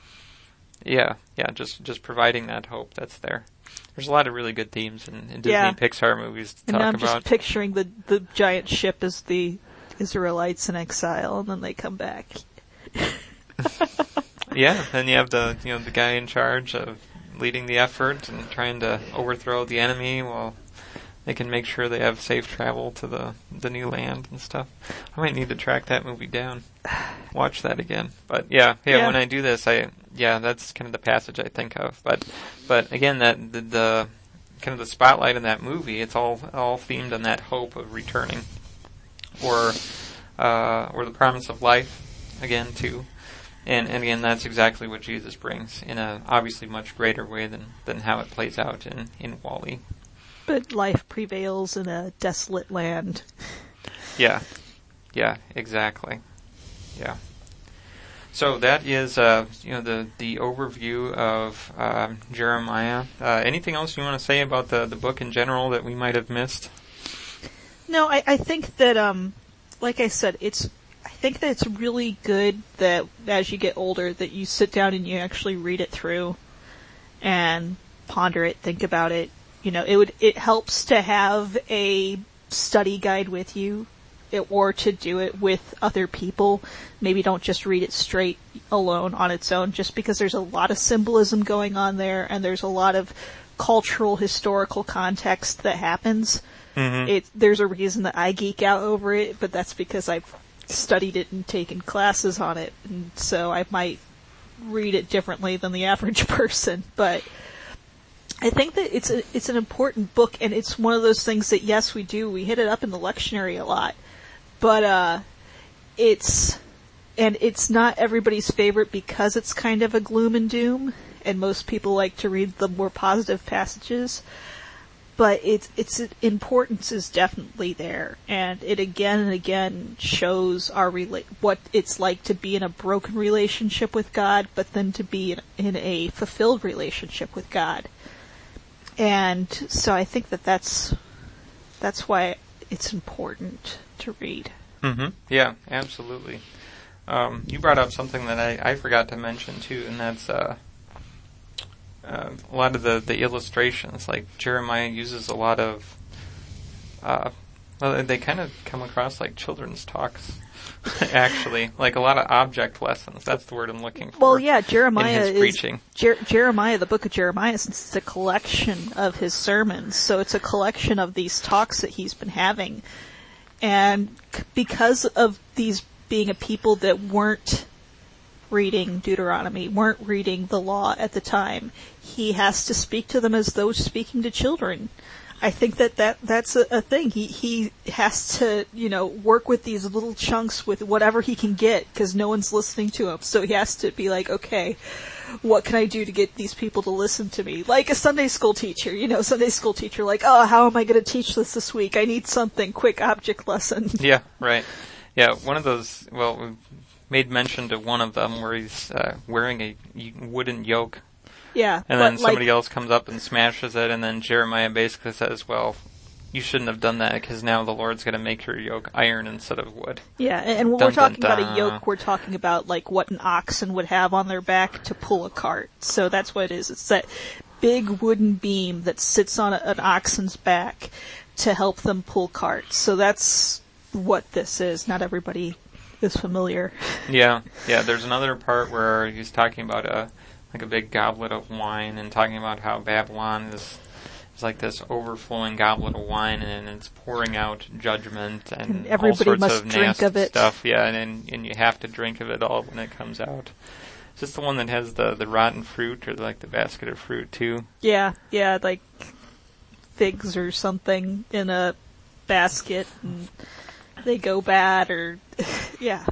just providing that hope that's there. There's a lot of really good themes in Disney and Pixar movies to talk about. And I'm just picturing the giant ship as the Israelites in exile, and then they come back. Yeah, and you have the guy in charge of leading the effort and trying to overthrow the enemy while they can make sure they have safe travel to the new land and stuff. I might need to track that movie down, watch that again. But yeah. When I do this, that's kind of the passage I think of. But again, that the kind of the spotlight in that movie, it's all themed on that hope of returning, or the promise of life again too. And again, that's exactly what Jesus brings in a obviously much greater way than how it plays out in WALL-E. But life prevails in a desolate land. Yeah, exactly. Yeah. So that is, the overview of Jeremiah. Anything else you want to say about the book in general that we might have missed? No, I think that, like I said, I think that it's really good that as you get older that you sit down and you actually read it through and ponder it, think about it. It helps to have a study guide with you, or to do it with other people. Maybe don't just read it straight alone on its own, just because there's a lot of symbolism going on there, and there's a lot of cultural, historical context that happens. Mm-hmm. There's a reason that I geek out over it, but that's because I've studied it and taken classes on it, and so I might read it differently than the average person. But I think that it's an important book, and it's one of those things that, yes, we hit it up in the lectionary a lot, but it's not everybody's favorite because it's kind of a gloom and doom, and most people like to read the more positive passages. But its importance is definitely there, and it again and again shows what it's like to be in a broken relationship with God, but then to be in a fulfilled relationship with God. And so I think that's why it's important to read. Mm-hmm. Yeah, absolutely. You brought up something that I forgot to mention too, and that's a lot of the illustrations. Like Jeremiah uses a lot of, they kind of come across like children's talks, actually, like a lot of object lessons. That's the word I'm looking for. Well, yeah, Jeremiah in his preaching. Jeremiah, the book of Jeremiah, since it's a collection of his sermons, so it's a collection of these talks that he's been having, and because of these being a people that weren't reading Deuteronomy, weren't reading the law at the time, he has to speak to them as though speaking to children. I think that's a thing. He has to, work with these little chunks with whatever he can get, because no one's listening to him. So he has to be like, okay, what can I do to get these people to listen to me? Like a Sunday school teacher, like, oh, how am I going to teach this week? I need something, quick object lesson. Yeah, right. Yeah, one of those, we made mention to one of them where he's wearing a wooden yoke. Yeah. And then somebody else comes up and smashes it, and then Jeremiah basically says, well, you shouldn't have done that, because now the Lord's going to make your yoke iron instead of wood. Yeah, and when we're talking about a yoke, we're talking about like what an oxen would have on their back to pull a cart. So that's what it is. It's that big wooden beam that sits on an oxen's back to help them pull carts. So that's what this is. Not everybody is familiar. Yeah. There's another part where he's talking about a big goblet of wine, and talking about how Babylon is like this overflowing goblet of wine, and it's pouring out judgment and everybody all sorts must of drink nasty of it. Stuff. Yeah, and you have to drink of it all when it comes out. Is this the one that has the rotten fruit, or like the basket of fruit too? Yeah, like figs or something in a basket, and they go bad, or yeah.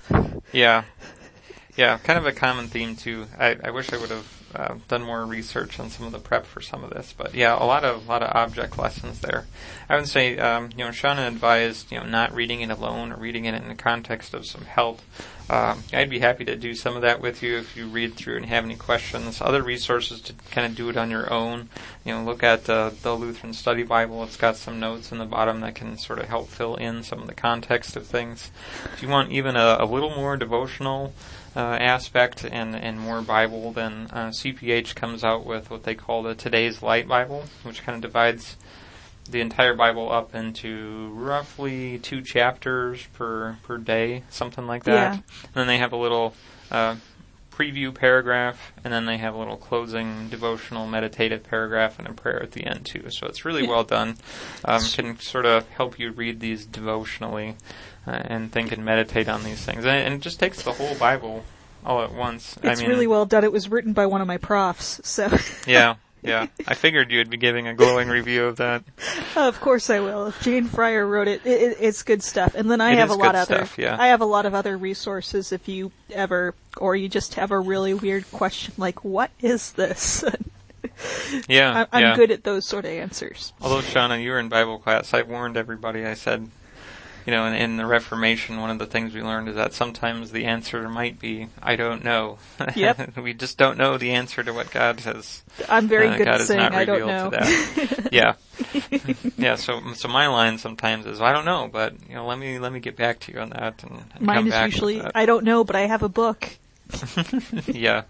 Yeah, kind of a common theme too. I wish I would have done more research on some of the prep for some of this, but yeah, a lot of object lessons there. I would say, Shauna advised, not reading it alone or reading it in the context of some help. I'd be happy to do some of that with you if you read through and have any questions. Other resources to kind of do it on your own. Look at the Lutheran Study Bible. It's got some notes in the bottom that can sort of help fill in some of the context of things. If you want even a little more devotional aspect and more Bible, then CPH comes out with what they call the Today's Light Bible, which kind of divides the entire Bible up into roughly 2 chapters per day, something like that. Yeah. And then they have a little preview paragraph, and then they have a little closing devotional meditative paragraph and a prayer at the end too. So it's really well done. Can sort of help you read these devotionally and think and meditate on these things. And it just takes the whole Bible all at once. It's really well done. It was written by one of my profs, so... Yeah. I figured you would be giving a glowing review of that. Of course I will. If Jane Fryer wrote it, it's good stuff. And then I have a lot of other resources if you ever, or you just have a really weird question like, what is this? Yeah. I'm good at those sort of answers. Although, Shauna, you were in Bible class, I warned everybody, I said, in the Reformation, one of the things we learned is that sometimes the answer might be, I don't know. Yep. We just don't know the answer to what God has. I'm very good God at saying I don't revealed know. to that. Yeah. Yeah, so my line sometimes is, I don't know, but, let me get back to you on that and Mine come is back usually, with that. I don't know, but I have a book. Yeah.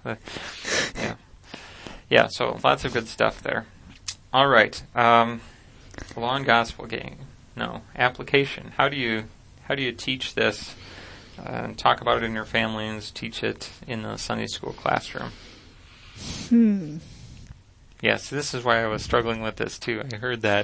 Yeah, so lots of good stuff there. All right. Law and Gospel game. No, application. How do you teach this? Talk about it in your families. Teach it in the Sunday school classroom. Yes, this is why I was struggling with this too. I heard that.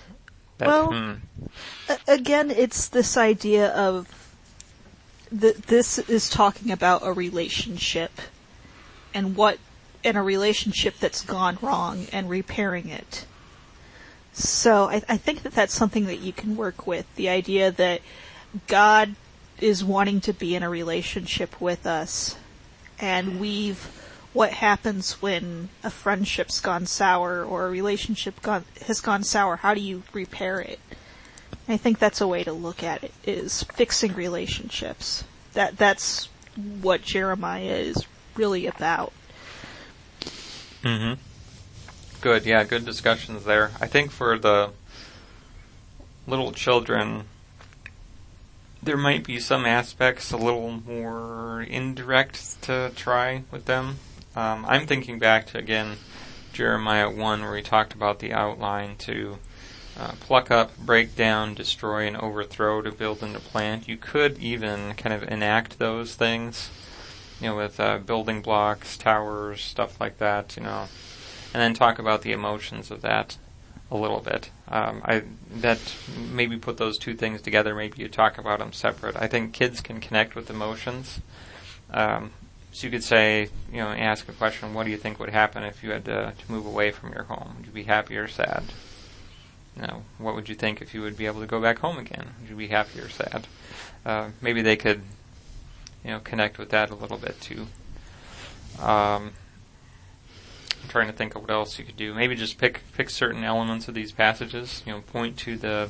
Again, it's this idea of this is talking about a relationship and a relationship that's gone wrong and repairing it. So I think that that's something that you can work with. The idea that God is wanting to be in a relationship with us, and what happens when a friendship's gone sour or a relationship has gone sour, how do you repair it? I think that's a way to look at it, is fixing relationships. That's what Jeremiah is really about. Mm-hmm. Good, yeah, good discussions there. I think for the little children, there might be some aspects a little more indirect to try with them. I'm thinking back to, again, Jeremiah 1, where he talked about the outline to pluck up, break down, destroy, and overthrow, to build and to plant. You could even kind of enact those things, with building blocks, towers, stuff like that, and then talk about the emotions of that a little bit. That maybe put those two things together. Maybe you talk about them separate. I think kids can connect with emotions. So you could say, ask a question, what do you think would happen if you had to move away from your home? Would you be happy or sad? What would you think if you would be able to go back home again? Would you be happy or sad? Maybe they could, connect with that a little bit too. I'm trying to think of what else you could do. Maybe just pick certain elements of these passages. Point to the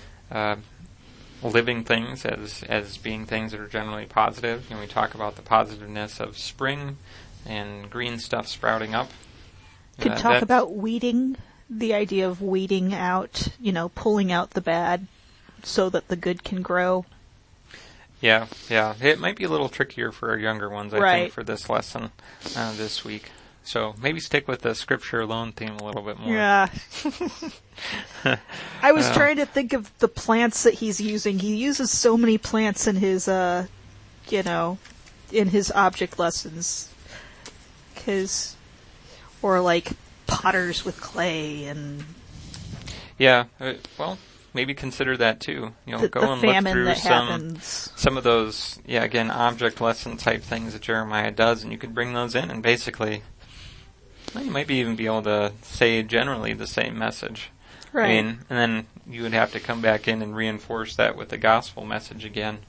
living things as being things that are generally positive. We talk about the positiveness of spring and green stuff sprouting up. Could talk about weeding, the idea of weeding out, pulling out the bad so that the good can grow. Yeah. It might be a little trickier for our younger ones, I think, for this lesson this week. So maybe stick with the scripture alone theme a little bit more. Yeah. I was trying to think of the plants that he's using. He uses so many plants in his, in his object lessons. Or like potters with clay and... Yeah, maybe consider that too. Go and look through some of those, again, object lesson type things that Jeremiah does, and you could bring those in and basically... you might even be able to say generally the same message. Right. And then you would have to come back in and reinforce that with the gospel message again.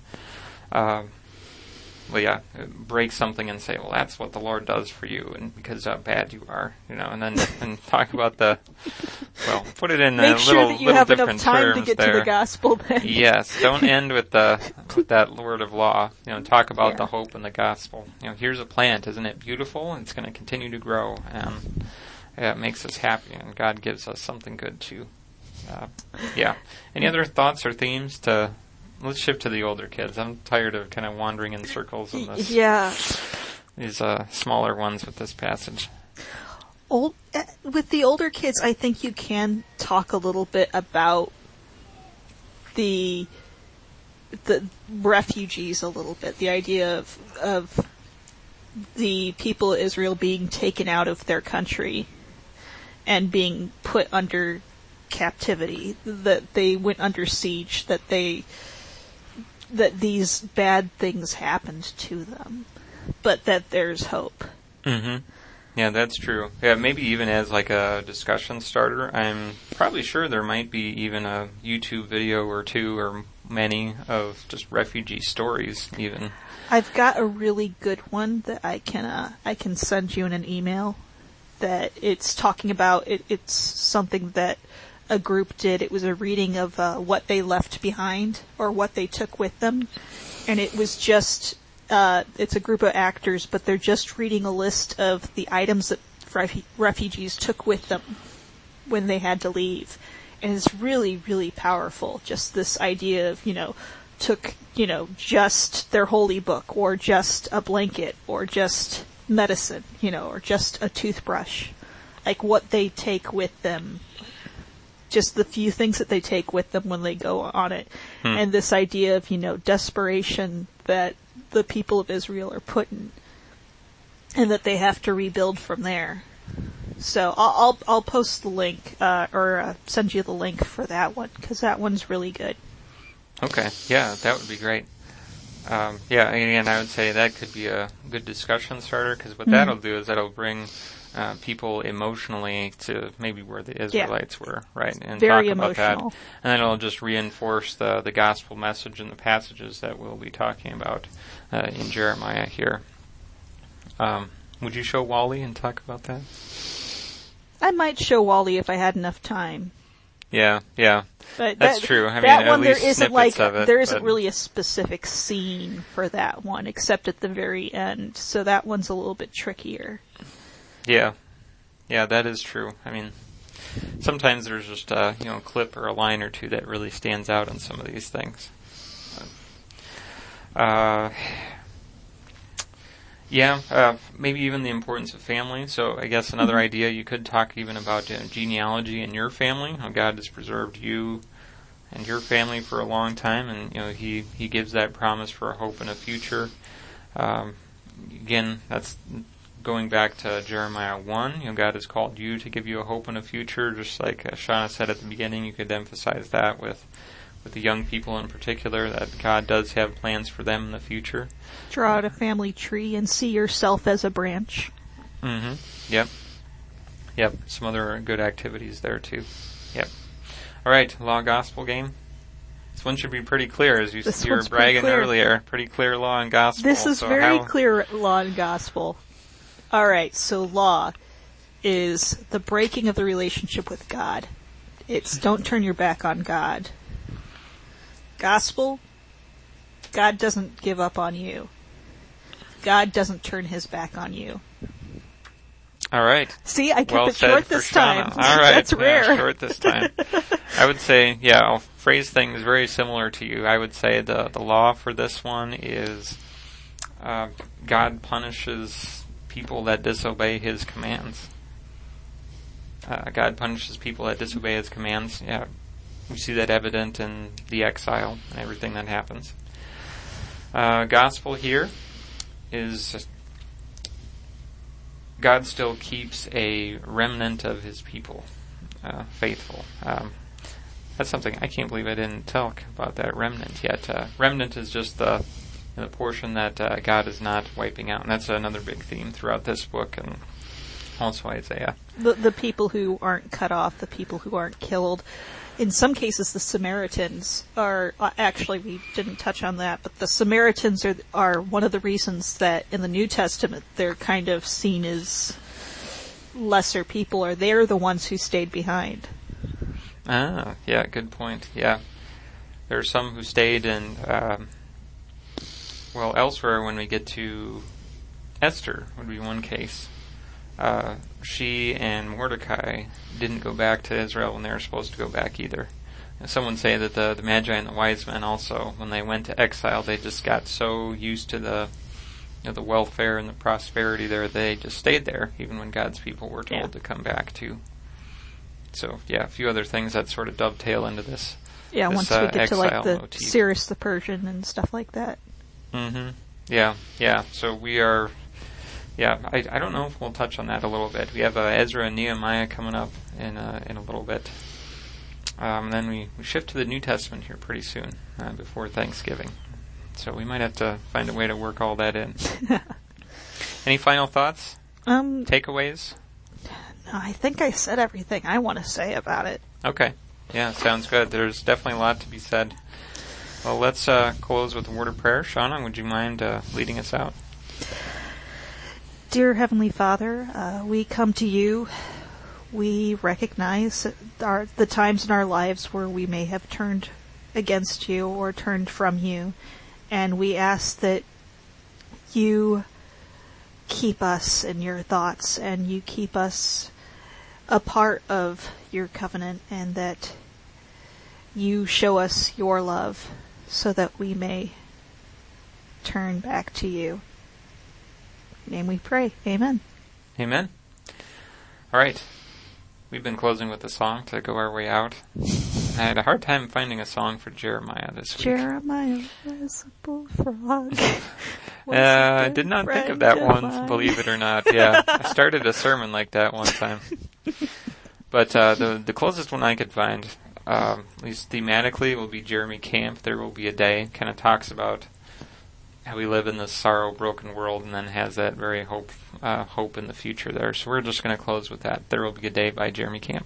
Break something and say, well, that's what the Lord does for you, and because how bad you are, and then talk about put it in Make a sure little, that you little have different enough time terms to get there. to the gospel then. Yes, don't end with that word of law. Talk about the hope in the gospel. Here's a plant, isn't it beautiful? It's going to continue to grow, and it makes us happy, and God gives us something good too. Any other thoughts or themes to? Let's shift to the older kids. I'm tired of kind of wandering in circles in this. Yeah. These smaller ones with this passage. With the older kids, I think you can talk a little bit about the refugees a little bit. The idea of the people of Israel being taken out of their country and being put under captivity, that they went under siege, that these bad things happened to them, but that there's hope. Mm-hmm. Yeah, that's true. Yeah, maybe even as like a discussion starter, I'm probably sure there might be even a YouTube video or two or many of just refugee stories even. I've got a really good one that I can send you in an email that it's talking about. It's something that a group did. It was a reading of what they left behind or what they took with them. And it was just, it's a group of actors, but they're just reading a list of the items that refugees took with them when they had to leave. And it's really, really powerful. Just this idea of, took, just their holy book, or just a blanket, or just medicine, or just a toothbrush. Like what they take with them. Just the few things that they take with them when they go on it. And this idea of, desperation that the people of Israel are put in. And that they have to rebuild from there. So I'll post the link, or send you the link for that one, because that one's really good. Okay, yeah, that would be great. Again, I would say that could be a good discussion starter, because what that'll do is that'll bring people emotionally to maybe where the Israelites were, right? And very talk about emotional. that. And then it'll just reinforce the gospel message in the passages that we'll be talking about in Jeremiah here. Would you show Wally and talk about that? I might show Wally if I had enough time. Yeah. But that's true. I mean, that one, at least there isn't snippets of it, there isn't really a specific scene for that one, except at the very end. So that one's a little bit trickier. Yeah, that is true. I mean, sometimes there's just a clip or a line or two that really stands out on some of these things. Maybe even the importance of family. So I guess another idea, you could talk even about genealogy in your family, how God has preserved you and your family for a long time, and He gives that promise for a hope and a future. Again, that's going back to Jeremiah 1. God has called you to give you a hope and a future, just like Shauna said at the beginning. You could emphasize that with the young people in particular, that God does have plans for them in the future. Draw out a family tree and see yourself as a branch. Mm-hmm. Yep. Some other good activities there too. Yep. All right, law gospel game. This one should be pretty clear, as you were bragging earlier. Pretty clear law and gospel. This is very clear law and gospel. All right, so law is the breaking of the relationship with God. It's don't turn your back on God. Gospel, God doesn't give up on you. God doesn't turn his back on you. All right. See, I kept it short this time. All right. That's rare. Yeah, short this time. I would say, I'll phrase things very similar to you. I would say the law for this one is God punishes people that disobey his commands. God punishes people that disobey his commands. Yeah, we see that evident in the exile and everything that happens. Gospel here is God still keeps a remnant of his people faithful. That's something I can't believe I didn't talk about, that remnant yet. Remnant is just the portion that God is not wiping out, and that's another big theme throughout this book and also Isaiah. The people who aren't cut off, the people who aren't killed. In some cases, the Samaritans are, actually we didn't touch on that, but the Samaritans are one of the reasons that in the New Testament they're kind of seen as lesser people, or they're the ones who stayed behind. Ah, yeah, good point. Yeah. There are some who stayed, and, elsewhere when we get to Esther would be one case. She and Mordecai didn't go back to Israel when they were supposed to go back either. And some would say that the Magi and the wise men also, when they went to exile, they just got so used to the welfare and the prosperity there, they just stayed there, even when God's people were told to come back too. So, a few other things that sort of dovetail into this. Yeah, once we get to like the motif. Cyrus the Persian and stuff like that. Mm-hmm. Yeah. So we are. I don't know if we'll touch on that a little bit. We have Ezra and Nehemiah coming up in a little bit. Then we shift to the New Testament here pretty soon, before Thanksgiving. So we might have to find a way to work all that in. Any final thoughts? Takeaways? No, I think I said everything I want to say about it. Okay. Yeah, sounds good. There's definitely a lot to be said. Well, let's close with a word of prayer. Shauna, would you mind leading us out? Dear Heavenly Father, we come to you we recognize the times in our lives where we may have turned against you or turned from you, and we ask that you keep us in your thoughts and you keep us a part of your covenant, and that you show us your love so that we may turn back to you. In your name we pray. Amen. Amen. All right. We've been closing with a song to go our way out. I had a hard time finding a song for Jeremiah this week. Jeremiah was a bullfrog. I did not think of that one, believe it or not. Yeah, I started a sermon like that one time. But the closest one I could find, at least thematically, will be Jeremy Camp, There Will Be a Day. Kind of talks about how we live in this sorrow-broken world, and then has that very hope in the future there. So we're just going to close with that. There Will Be a Day by Jeremy Camp.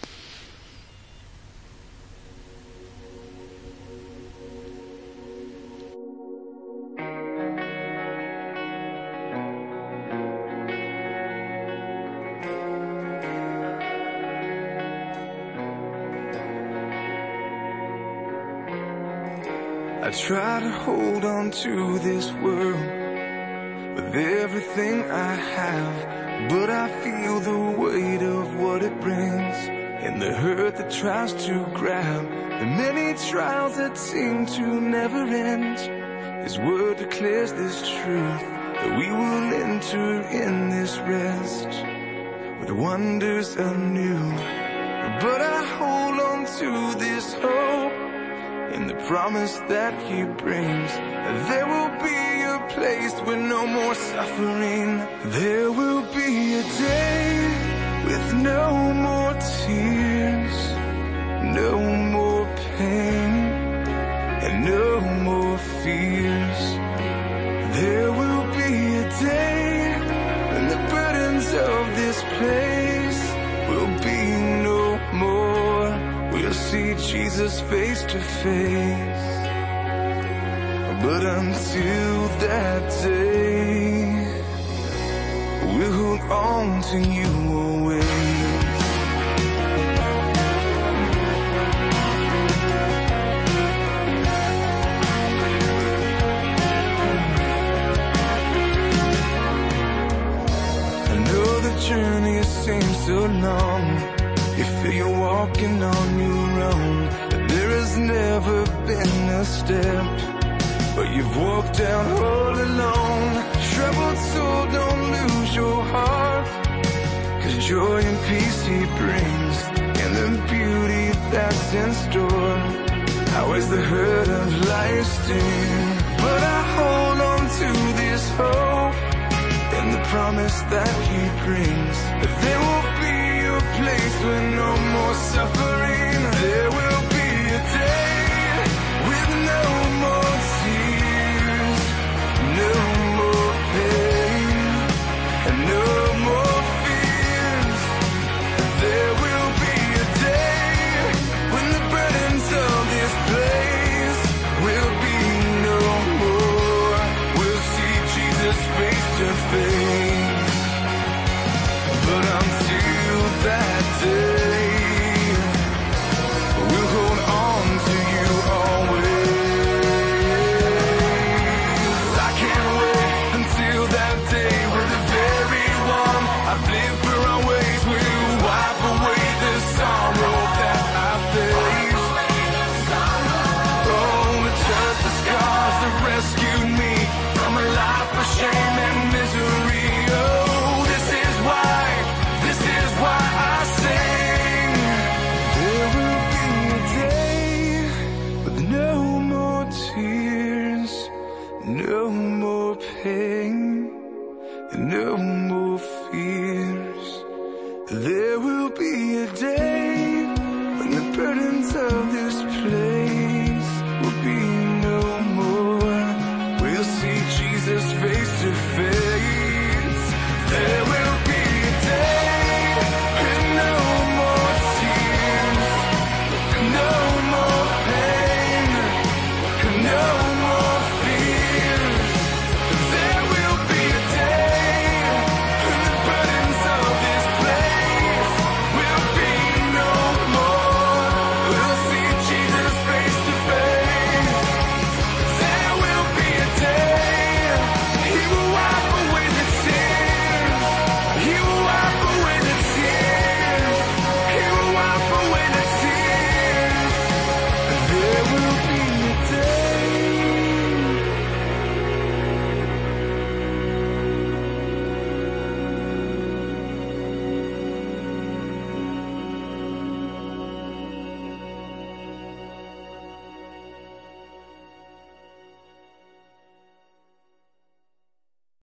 I try to hold on to this world with everything I have, but I feel the weight of what it brings, and the hurt that tries to grab, the many trials that seem to never end. His word declares this truth, that we will enter in this rest with wonders anew. But I hold on to this hope in the promise that he brings, that there will be a place with no more suffering. There will be a day with no more tears, no more pain, and no more fears. There will be a day when the burdens of this place will be no more. We'll see Jesus face to face. But until that day, we'll hold on to you always. I know the journey seems so long. You feel you're walking on your own, but there has never been a step but you've walked down all alone. Troubled soul, don't lose your heart, 'cause joy and peace he brings, and the beauty that's in store outweighs the hurt of life's sting. But I hold on to this hope and the promise that he brings, that there will be a place with no more suffering. There will be a day with no more tears, no more pain, and no more fears. There will be a day when the burdens of this place will be no more. We'll see Jesus face to face.